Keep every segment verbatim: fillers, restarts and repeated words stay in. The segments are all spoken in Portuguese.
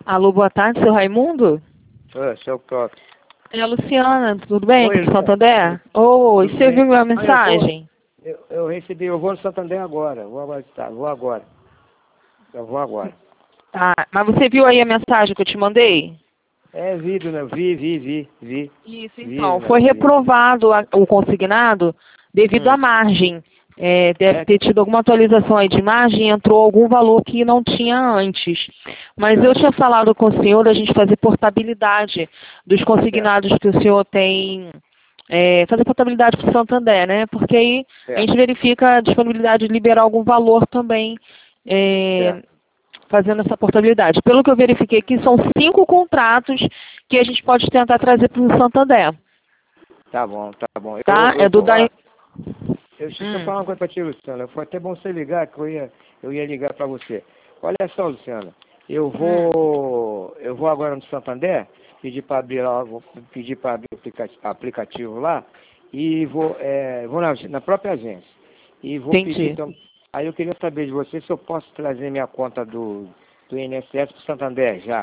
Alô, boa tarde, seu Raimundo? Oi, seu próprio. É a Luciana, tudo bem? Oi, Aqui de Luciana. Santander? Oi, Tudo você bem? viu minha Ah, eu vou, mensagem? eu, eu recebi, eu vou no Santander agora. Vou agora, tá, vou agora. Eu vou agora. Tá, mas você viu aí a mensagem que eu te mandei? É, vi, né? Vi, vi, vi, vi. Isso, Vi, então, né? foi Vi. reprovado a- o consignado devido à Hum. margem. É, deve É, ter tido alguma atualização aí de margem, entrou algum valor que não tinha antes. Mas eu certo, tinha falado com o senhor da gente fazer portabilidade dos certo, consignados que o senhor tem, é, fazer portabilidade para o Santander, né? Porque aí a certo, gente verifica a disponibilidade de liberar algum valor também, é, certo. fazendo essa portabilidade. Pelo que eu verifiquei aqui, são cinco contratos que a gente pode tentar trazer para o Santander, Tá bom, tá bom. Eu, tá? eu É do vou. da... Ó, eu, deixa eu Hum, falar uma coisa pra ti, Luciana. Foi até bom você ligar, que eu ia, eu ia ligar pra você. Olha só, Luciana. Eu hum. vou. Eu vou agora no Santander, pedir para abrir lá, vou pedir para abrir o aplica- aplicativo lá e vou, é, vou na, na própria agência. E vou pedir Entendi. então. Aí eu queria saber de você se eu posso trazer minha conta do, do I N S S para o Santander já.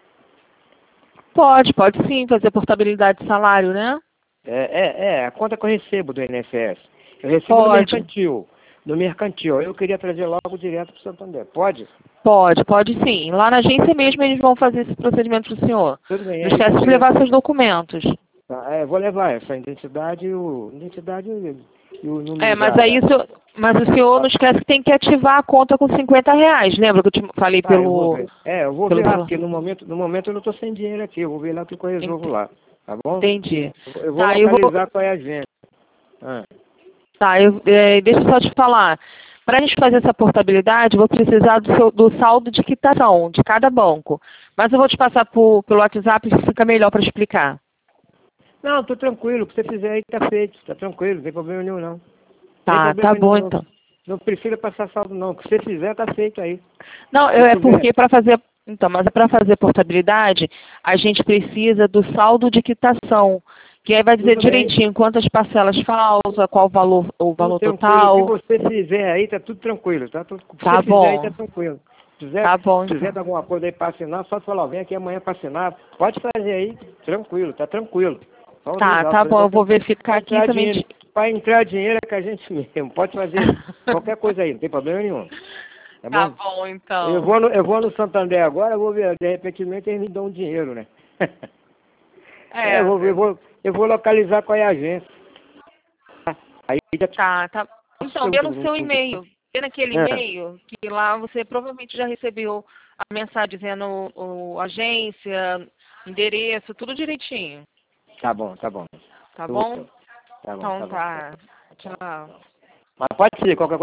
Pode, pode sim, fazer portabilidade de salário, né? É, é, é, a conta que eu recebo do I N S S. Eu recebo no Pode, mercantil. No mercantil. Eu queria trazer logo direto para o Santander. Pode? pode, pode sim. Lá na agência mesmo eles vão fazer esse procedimento para o senhor. Tudo bem. Não Aí eu esquece de queria. levar seus documentos. Tá, é, vou levar essa identidade e o. Identidade e, e o É, número mas da. aí, da... o senhor- mas o senhor não esquece que tem que ativar a conta com cinquenta reais. Lembra que eu te falei Tá, eu vou pelo... ver. É, eu vou pelo ver lá, celular? porque no momento, no momento eu não estou sem dinheiro aqui. Eu vou ver lá o que eu resolvo Ent- lá. Tá bom? Entendi. Eu vou eu vou Tá, eu vou... localizar qual é a agência. Ah, Tá, eu, é, deixa eu só te falar. Para a gente fazer essa portabilidade, eu vou precisar do, seu, do saldo de quitação de cada banco. Mas eu vou te passar por, pelo WhatsApp, fica melhor para explicar. não, tô tranquilo. O que você fizer aí tá feito. Tá tranquilo, não tem problema nenhum não. Não tem Tá, tá problema nenhum bom não. então. Não precisa passar saldo não. O que você fizer tá feito aí. Não, eu- Se é tiver. porque para fazer, então, mas é para fazer portabilidade, a gente precisa do saldo de quitação, que aí vai dizer Tudo bem. direitinho quantas parcelas falta, qual o valor, o Tudo valor tranquilo. O que total. você fizer aí tá tudo tranquilo, tá? Tudo- O que você Tá fizer aí tá bom, tranquilo. Se quiser, tá bom se quiser então. dar alguma coisa aí para assinar, só falar, vem aqui amanhã para assinar. Pode fazer aí, tranquilo, tá tranquilo. Vamos Tá, ligar. tá bom, eu vou verificar Para aqui entrar também. dinheiro, de- para entrar dinheiro é com a gente mesmo. Pode fazer qualquer coisa aí, não tem problema nenhum. Tá Tá bom? bom Eu então. vou no, eu vou no Santander agora, eu vou ver, de repente eles me dão um dinheiro, né? É, eu É, vou, eu vou, eu vou localizar qual é a agência. Aí já tá, tá. Então, vê no seu e-mail. Vê naquele é, e-mail que lá você provavelmente já recebeu a mensagem dizendo o, agência, endereço, tudo direitinho. tá bom, tá bom. Tá Tudo. bom? Tá bom, Então tá bom. tá. Tchau. Mas pode ser, qualquer